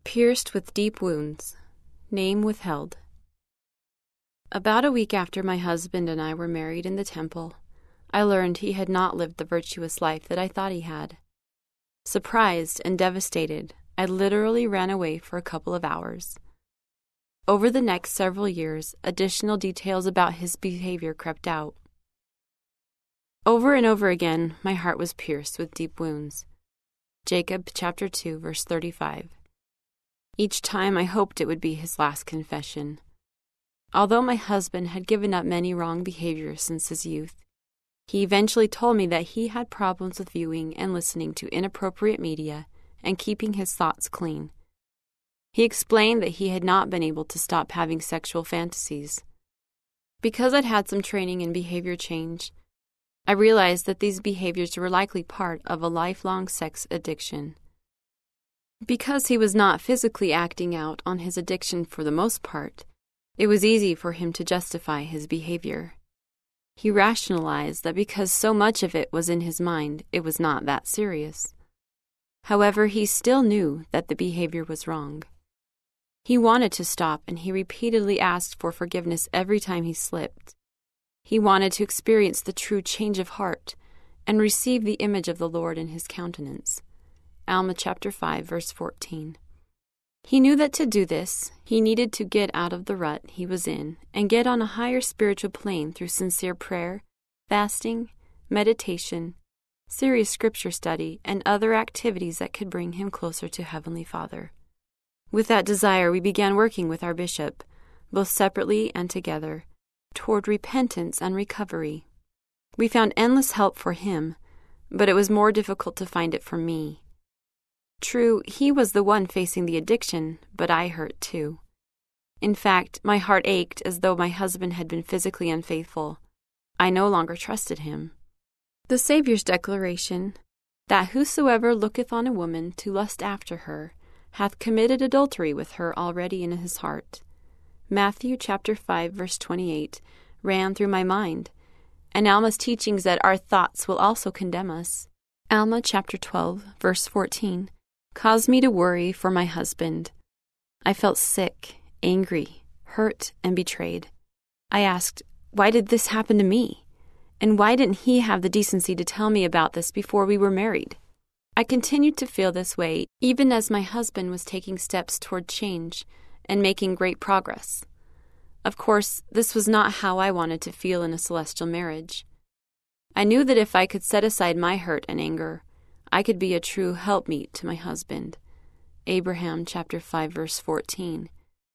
Pierced with deep wounds. Name withheld. About a week after my husband and I were married in the temple, I learned he had not lived the virtuous life that I thought he had. Surprised and devastated, I literally ran away for a couple of hours. Over the next several years, additional details about his behavior crept out. Over and over again, my heart was pierced with deep wounds. Jacob chapter 2, verse 35. Each time I hoped it would be his last confession. Although my husband had given up many wrong behaviors since his youth, he eventually told me that he had problems with viewing and listening to inappropriate media and keeping his thoughts clean. He explained that he had not been able to stop having sexual fantasies. Because I'd had some training in behavior change, I realized that these behaviors were likely part of a lifelong sex addiction. Because he was not physically acting out on his addiction for the most part, it was easy for him to justify his behavior. He rationalized that because so much of it was in his mind, it was not that serious. However, he still knew that the behavior was wrong. He wanted to stop, and he repeatedly asked for forgiveness every time he slipped. He wanted to experience the true change of heart and receive the image of the Lord in his countenance. Alma chapter 5, verse 14. He knew that to do this, he needed to get out of the rut he was in and get on a higher spiritual plane through sincere prayer, fasting, meditation, serious scripture study, and other activities that could bring him closer to Heavenly Father. With that desire, we began working with our bishop, both separately and together, toward repentance and recovery. We found endless help for him, but it was more difficult to find it for me. True, he was the one facing the addiction, but I hurt too. In fact, my heart ached as though my husband had been physically unfaithful. I no longer trusted him. The Savior's declaration, that whosoever looketh on a woman to lust after her, hath committed adultery with her already in his heart. Matthew chapter 5, verse 28, ran through my mind, and Alma's teachings that our thoughts will also condemn us. Alma chapter 12, verse 14, caused me to worry for my husband. I felt sick, angry, hurt, and betrayed. I asked, why did this happen to me? And why didn't he have the decency to tell me about this before we were married? I continued to feel this way even as my husband was taking steps toward change and making great progress. Of course, this was not how I wanted to feel in a celestial marriage. I knew that if I could set aside my hurt and anger, I could be a true helpmeet to my husband. Abraham chapter 5, verse 14.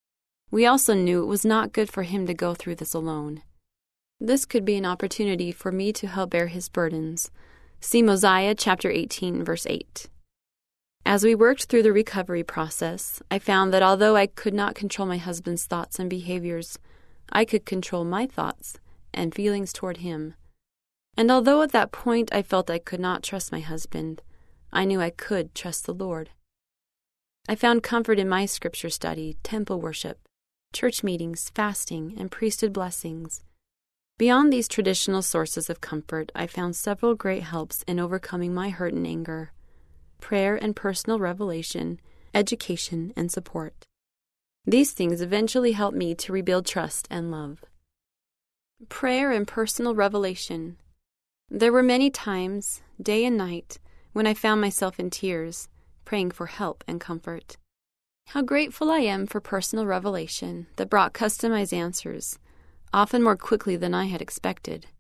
We also knew it was not good for him to go through this alone. This could be an opportunity for me to help bear his burdens. See Mosiah chapter 18, verse 8. As we worked through the recovery process, I found that although I could not control my husband's thoughts and behaviors, I could control my thoughts and feelings toward him. And although at that point I felt I could not trust my husband, I knew I could trust the Lord. I found comfort in my scripture study, temple worship, church meetings, fasting, and priesthood blessings. Beyond these traditional sources of comfort, I found several great helps in overcoming my hurt and anger: prayer and personal revelation, education, and support. These things eventually helped me to rebuild trust and love. Prayer and personal revelation. There were many times, day and night, when I found myself in tears, praying for help and comfort. How grateful I am for personal revelation that brought customized answers, often more quickly than I had expected.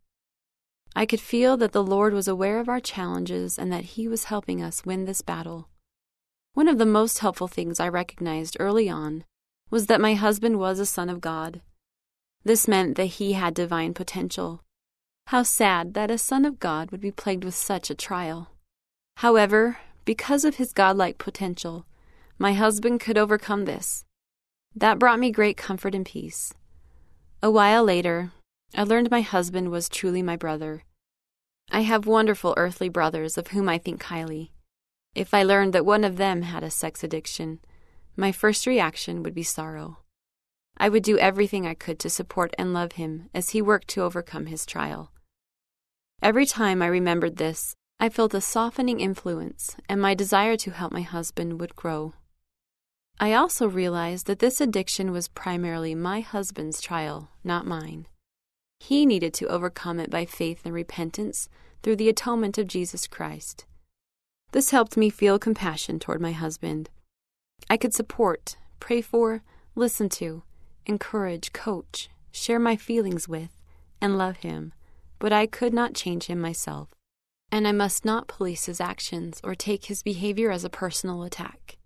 I could feel that the Lord was aware of our challenges and that He was helping us win this battle. One of the most helpful things I recognized early on was that my husband was a son of God. This meant that he had divine potential. How sad that a son of God would be plagued with such a trial. However, because of his godlike potential, my husband could overcome this. That brought me great comfort and peace. A while later, I learned my husband was truly my brother. I have wonderful earthly brothers of whom I think highly. If I learned that one of them had a sex addiction, my first reaction would be sorrow. I would do everything I could to support and love him as he worked to overcome his trial. Every time I remembered this, I felt a softening influence, and my desire to help my husband would grow. I also realized that this addiction was primarily my husband's trial, not mine. He needed to overcome it by faith and repentance through the atonement of Jesus Christ. This helped me feel compassion toward my husband. I could support, pray for, listen to, encourage, coach, share my feelings with, and love him, but I could not change him myself, and I must not police his actions or take his behavior as a personal attack.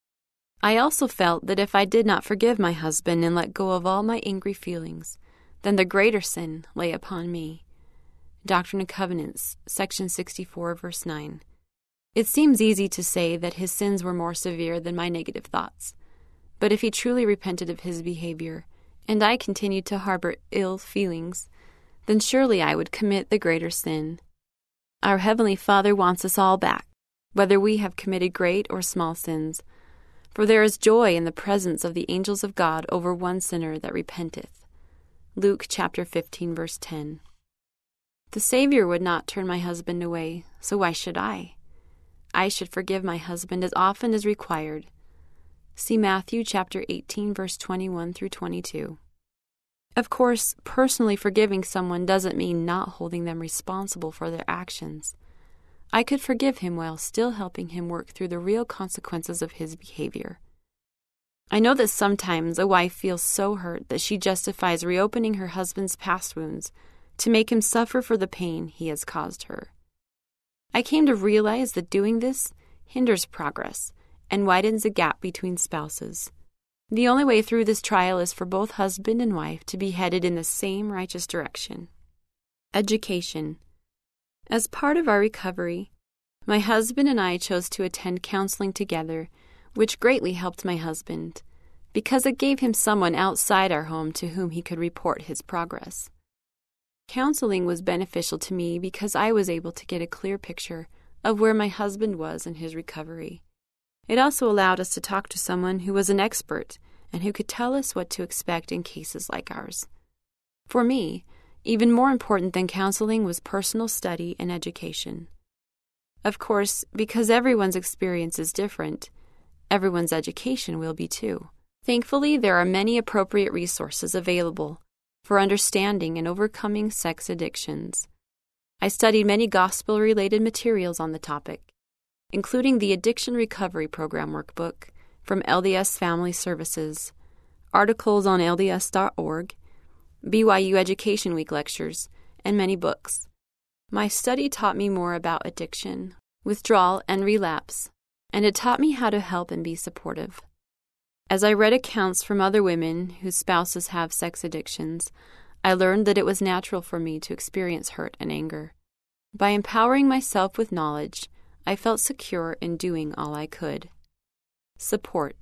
I also felt that if I did not forgive my husband and let go of all my angry feelings, then the greater sin lay upon me. Doctrine and Covenants, section 64, verse 9. It seems easy to say that his sins were more severe than my negative thoughts, but if he truly repented of his behavior, and I continued to harbor ill feelings, then surely I would commit the greater sin. Our Heavenly Father wants us all back, whether we have committed great or small sins, for there is joy in the presence of the angels of God over one sinner that repenteth. Luke chapter 15, verse 10. The Savior would not turn my husband away, so why should I? I should forgive my husband as often as required. See Matthew chapter 18, verse 21 through 22. Of course, personally forgiving someone doesn't mean not holding them responsible for their actions. I could forgive him while still helping him work through the real consequences of his behavior. I know that sometimes a wife feels so hurt that she justifies reopening her husband's past wounds to make him suffer for the pain he has caused her. I came to realize that doing this hinders progress and widens the gap between spouses. The only way through this trial is for both husband and wife to be headed in the same righteous direction. Education. As part of our recovery, my husband and I chose to attend counseling together, which greatly helped my husband, because it gave him someone outside our home to whom he could report his progress. Counseling was beneficial to me because I was able to get a clear picture of where my husband was in his recovery. It also allowed us to talk to someone who was an expert and who could tell us what to expect in cases like ours. For me, even more important than counseling was personal study and education. Of course, because everyone's experience is different, everyone's education will be too. Thankfully, there are many appropriate resources available for understanding and overcoming sex addictions. I studied many gospel-related materials on the topic, including the Addiction Recovery Program Workbook from LDS Family Services, articles on LDS.org, BYU Education Week lectures, and many books. My study taught me more about addiction, withdrawal, and relapse, and it taught me how to help and be supportive. As I read accounts from other women whose spouses have sex addictions, I learned that it was natural for me to experience hurt and anger. By empowering myself with knowledge, I felt secure in doing all I could. Support.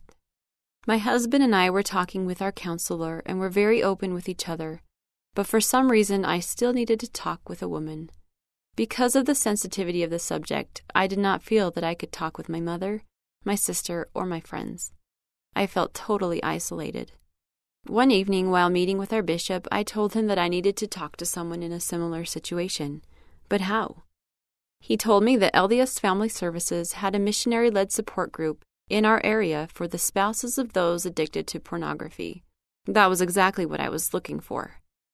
My husband and I were talking with our counselor and were very open with each other, but for some reason I still needed to talk with a woman. Because of the sensitivity of the subject, I did not feel that I could talk with my mother, my sister, or my friends. I felt totally isolated. One evening, while meeting with our bishop, I told him that I needed to talk to someone in a similar situation. But how? He told me that LDS Family Services had a missionary-led support group in our area for the spouses of those addicted to pornography. That was exactly what I was looking for.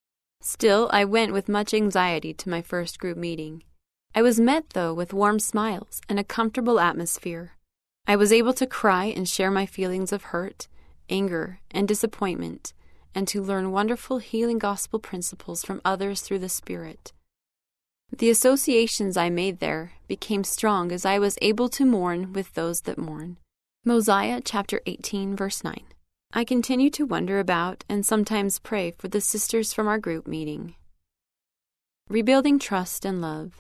Still, I went with much anxiety to my first group meeting. I was met, though, with warm smiles and a comfortable atmosphere. I was able to cry and share my feelings of hurt, anger, and disappointment, and to learn wonderful healing gospel principles from others through the Spirit. The associations I made there became strong as I was able to mourn with those that mourn. Mosiah chapter 18, verse 9. I continue to wonder about and sometimes pray for the sisters from our group meeting. Rebuilding trust and love.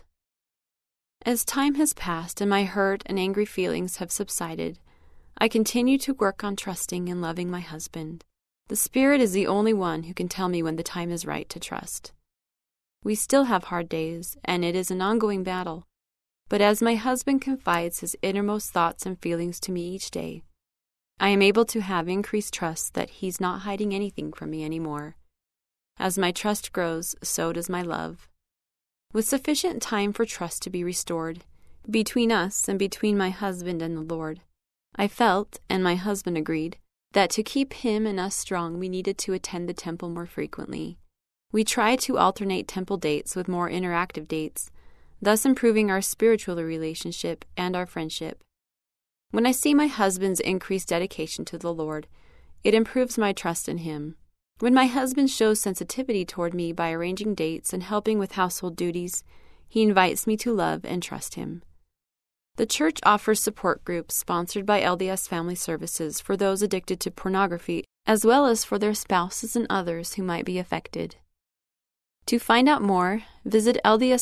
As time has passed and my hurt and angry feelings have subsided, I continue to work on trusting and loving my husband. The Spirit is the only one who can tell me when the time is right to trust. We still have hard days, and it is an ongoing battle. But as my husband confides his innermost thoughts and feelings to me each day, I am able to have increased trust that he's not hiding anything from me anymore. As my trust grows, so does my love. With sufficient time for trust to be restored, between us and between my husband and the Lord, I felt, and my husband agreed, that to keep him and us strong, we needed to attend the temple more frequently. We tried to alternate temple dates with more interactive dates, thus improving our spiritual relationship and our friendship. When I see my husband's increased dedication to the Lord, it improves my trust in him. When my husband shows sensitivity toward me by arranging dates and helping with household duties, he invites me to love and trust him. The church offers support groups sponsored by LDS Family Services for those addicted to pornography, as well as for their spouses and others who might be affected. To find out more, visit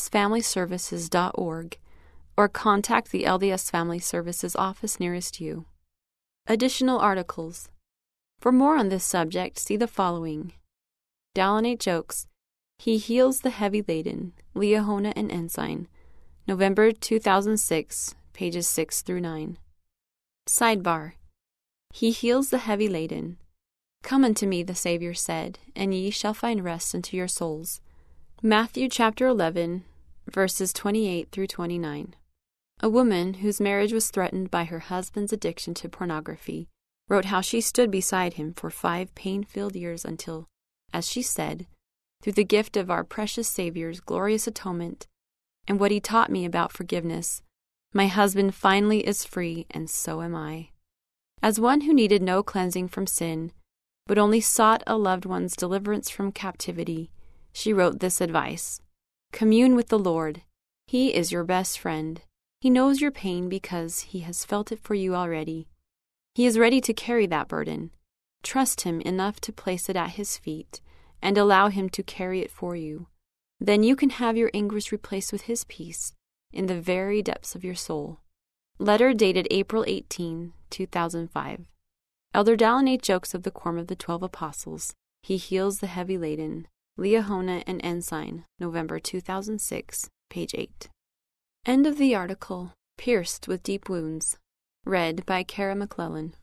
ldsfamilyservices.org or contact the LDS Family Services office nearest you. Additional articles. For more on this subject, see the following. Dallin H. Oaks, He Heals the Heavy Laden, Liahona and Ensign, November 2006, pages 6 through 9. Sidebar. He heals the heavy laden. Come unto me, the Savior said, and ye shall find rest unto your souls. Matthew chapter 11, verses 28 through 29. A woman whose marriage was threatened by her husband's addiction to pornography wrote how she stood beside him for 5 pain-filled years until, as she said, through the gift of our precious Savior's glorious atonement and what he taught me about forgiveness, my husband finally is free, and so am I. As one who needed no cleansing from sin, but only sought a loved one's deliverance from captivity, she wrote this advice. Commune with the Lord. He is your best friend. He knows your pain because he has felt it for you already. He is ready to carry that burden. Trust him enough to place it at his feet and allow him to carry it for you. Then you can have your anguish replaced with his peace in the very depths of your soul. Letter dated April 18, 2005. Elder Dallin H. Oaks of the Quorum of the 12 Apostles. He Heals the Heavy Laden. Liahona and Ensign, November 2006, page 8. End of the article. Pierced with Deep Wounds. Read by Kara McClellan.